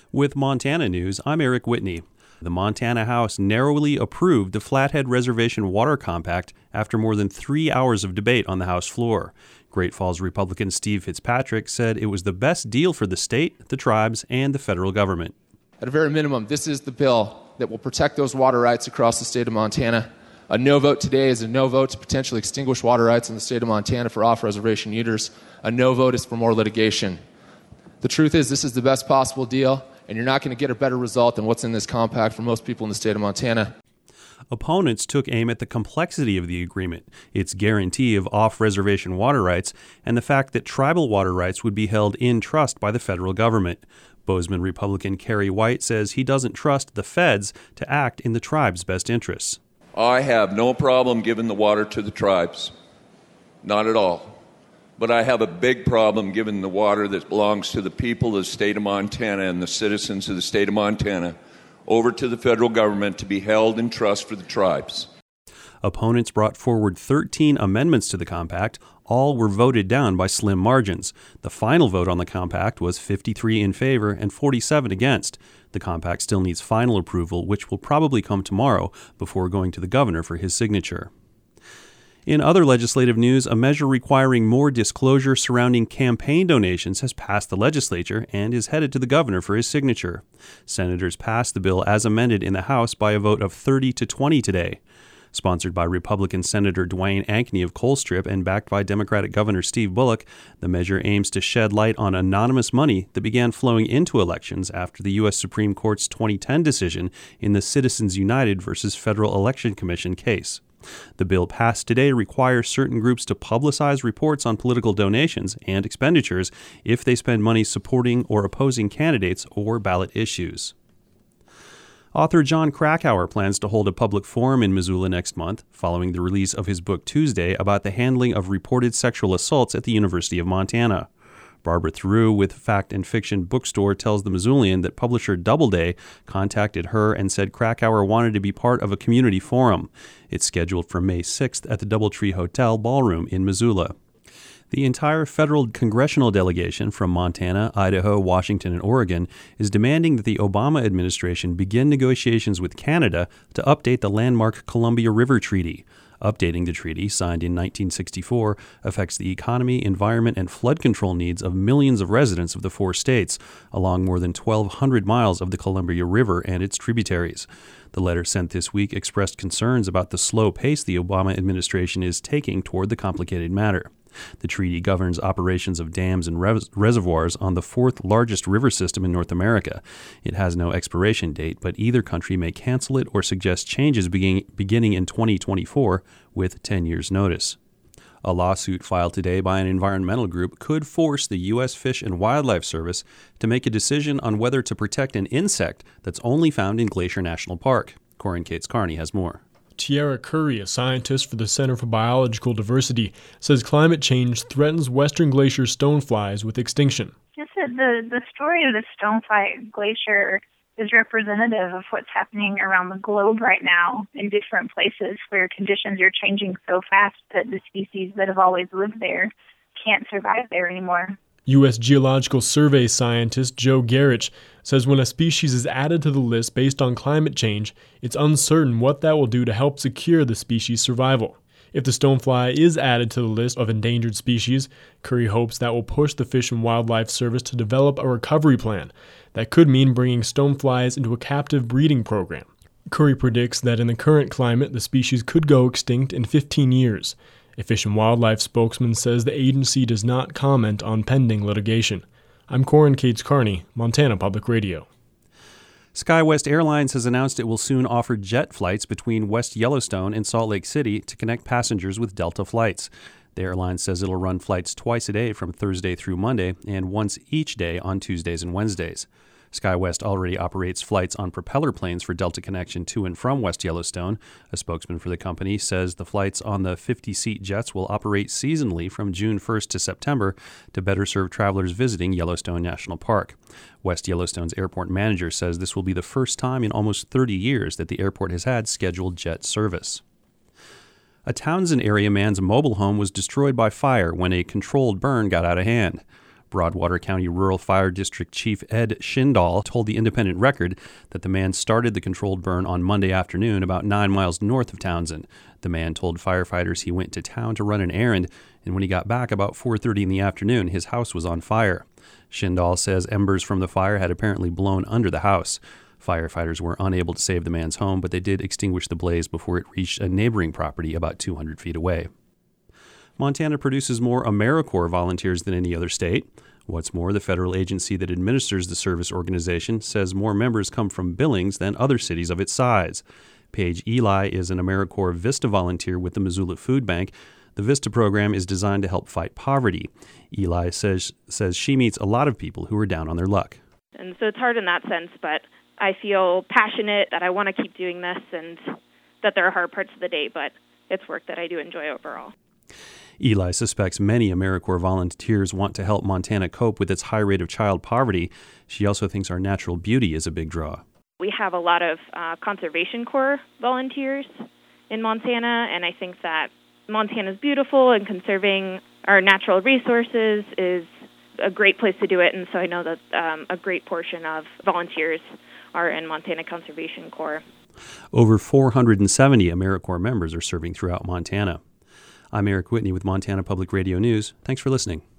With Montana News, I'm Eric Whitney. The Montana House narrowly approved the Flathead Reservation Water Compact after more than 3 hours of debate on the House floor. Great Falls Republican Steve Fitzpatrick said it was the best deal for the state, the tribes, and the federal government. At a very minimum, this is the bill that will protect those water rights across the state of Montana. A no vote today is a no vote to potentially extinguish water rights in the state of Montana for off-reservation users. A no vote is for more litigation. The truth is, this is the best possible deal, and you're not going to get a better result than what's in this compact for most people in the state of Montana. Opponents took aim at the complexity of the agreement, its guarantee of off-reservation water rights, and the fact that tribal water rights would be held in trust by the federal government. Bozeman Republican Kerry White says he doesn't trust the feds to act in the tribe's best interests. I have no problem giving the water to the tribes. Not at all. But I have a big problem giving the water that belongs to the people of the state of Montana and the citizens of the state of Montana over to the federal government to be held in trust for the tribes. Opponents brought forward 13 amendments to the compact. All were voted down by slim margins. The final vote on the compact was 53 in favor and 47 against. The compact still needs final approval, which will probably come tomorrow before going to the governor for his signature. In other legislative news, a measure requiring more disclosure surrounding campaign donations has passed the legislature and is headed to the governor for his signature. Senators passed the bill as amended in the House by a vote of 30 to 20 today. Sponsored by Republican Senator Dwayne Ankeny of Colstrip and backed by Democratic Governor Steve Bullock, the measure aims to shed light on anonymous money that began flowing into elections after the U.S. Supreme Court's 2010 decision in the Citizens United versus Federal Election Commission case. The bill passed today requires certain groups to publicize reports on political donations and expenditures if they spend money supporting or opposing candidates or ballot issues. Author Jon Krakauer plans to hold a public forum in Missoula next month, following the release of his book Tuesday about the handling of reported sexual assaults at the University of Montana. Barbara Theroux with Fact and Fiction Bookstore tells the Missoulian that publisher Doubleday contacted her and said Krakauer wanted to be part of a community forum. It's scheduled for May 6th at the Doubletree Hotel Ballroom in Missoula. The entire federal congressional delegation from Montana, Idaho, Washington, and Oregon is demanding that the Obama administration begin negotiations with Canada to update the landmark Columbia River Treaty. Updating the treaty, signed in 1964, affects the economy, environment, and flood control needs of millions of residents of the 4 states, along more than 1,200 miles of the Columbia River and its tributaries. The letter sent this week expressed concerns about the slow pace the Obama administration is taking toward the complicated matter. The treaty governs operations of dams and reservoirs on the 4th largest river system in North America. It has no expiration date, but either country may cancel it or suggest changes beginning in 2024 with 10 years' notice. A lawsuit filed today by an environmental group could force the U.S. Fish and Wildlife Service to make a decision on whether to protect an insect that's only found in Glacier National Park. Corin Cates Carney has more. Tiara Curry, a scientist for the Center for Biological Diversity, says climate change threatens Western Glacier stoneflies with extinction. Just that the story of the Stonefly Glacier is representative of what's happening around the globe right now in different places where conditions are changing so fast that the species that have always lived there can't survive there anymore. U.S. Geological Survey scientist Joe Gerich says when a species is added to the list based on climate change, it's uncertain what that will do to help secure the species' survival. If the stonefly is added to the list of endangered species, Curry hopes that will push the Fish and Wildlife Service to develop a recovery plan. That could mean bringing stoneflies into a captive breeding program. Curry predicts that in the current climate, the species could go extinct in 15 years. A Fish and Wildlife spokesman says the agency does not comment on pending litigation. I'm Corin Cates Carney, Montana Public Radio. SkyWest Airlines has announced it will soon offer jet flights between West Yellowstone and Salt Lake City to connect passengers with Delta flights. The airline says it'll run flights twice a day from Thursday through Monday and once each day on Tuesdays and Wednesdays. SkyWest already operates flights on propeller planes for Delta Connection to and from West Yellowstone. A spokesman for the company says the flights on the 50-seat jets will operate seasonally from June 1st to September to better serve travelers visiting Yellowstone National Park. West Yellowstone's airport manager says this will be the first time in almost 30 years that the airport has had scheduled jet service. A Townsend area man's mobile home was destroyed by fire when a controlled burn got out of hand. Broadwater County Rural Fire District Chief Ed Schindall told the Independent Record that the man started the controlled burn on Monday afternoon about 9 miles north of Townsend. The man told firefighters he went to town to run an errand, and when he got back about 4:30 in the afternoon, his house was on fire. Schindall says embers from the fire had apparently blown under the house. Firefighters were unable to save the man's home, but they did extinguish the blaze before it reached a neighboring property about 200 feet away. Montana produces more AmeriCorps volunteers than any other state. What's more, the federal agency that administers the service organization says more members come from Billings than other cities of its size. Paige Eli is an AmeriCorps Vista volunteer with the Missoula Food Bank. The Vista program is designed to help fight poverty. Eli says she meets a lot of people who are down on their luck. And so it's hard in that sense, but I feel passionate that I want to keep doing this and that there are hard parts of the day, but it's work that I do enjoy overall. Eli suspects many AmeriCorps volunteers want to help Montana cope with its high rate of child poverty. She also thinks our natural beauty is a big draw. We have a lot of Conservation Corps volunteers in Montana, and I think that Montana is beautiful, and conserving our natural resources is a great place to do it, and so I know that a great portion of volunteers are in Montana Conservation Corps. Over 470 AmeriCorps members are serving throughout Montana. I'm Eric Whitney with Montana Public Radio News. Thanks for listening.